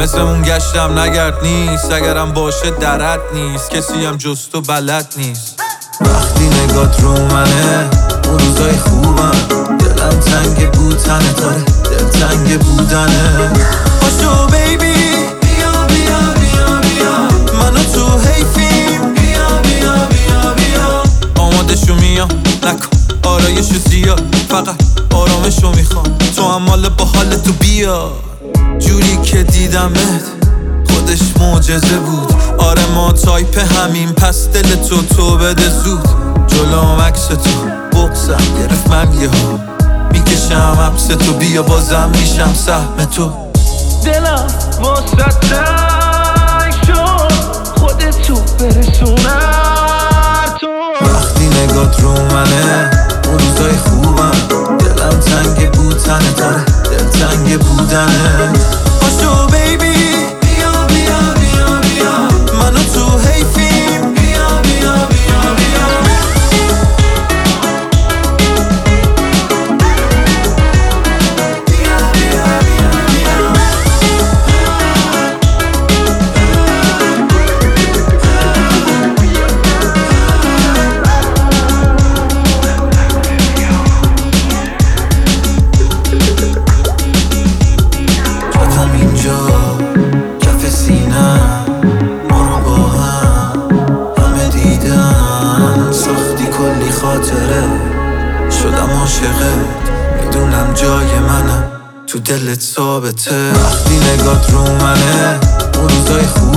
مثلمون گشتم نگرد نیست، اگرم باشه درد نیست، کسی هم جز تو بلد نیست. وقتی نگات رو منه اون روزای خوبم، دلم تنگ بود تنه داره دلتنگ بودنه. پاشو بیبی بیا بیا بیا بیا، منو تو حیفیم، بیا بیا بیا بیا. آمادشو میام نکن آرایشو زیاد، فقط آرامشو میخوام، تو هم مال با حال تو بیا. جوری که دیدمت خودش معجزه بود، آره ما تایپ همین، پس دل تو بده زود. جلوم عکس تو بغضم گرفت من یه ها، میکشم حبس تو بیا بازم میشم سهم تو. دلم واسه تنگ شد خودتو برسونم تو. وقتی نگات رو منه اون روزای خوبم، دلم تنگ بود تنه داره دلتنگ بودنه. پاشو بیبی بیا بیا بیا بیا، منو تو حیفیم، بیا بیا بیا بیا. بیا بیا بیا بیا. جاتم اینجا کف سینم، ما رو با همه دیدن، ساختی کلی خاطره شدم عاشقت، میدونم جای منم تو دلت ثابته. وقتی نگات رو منه اون روزای خوب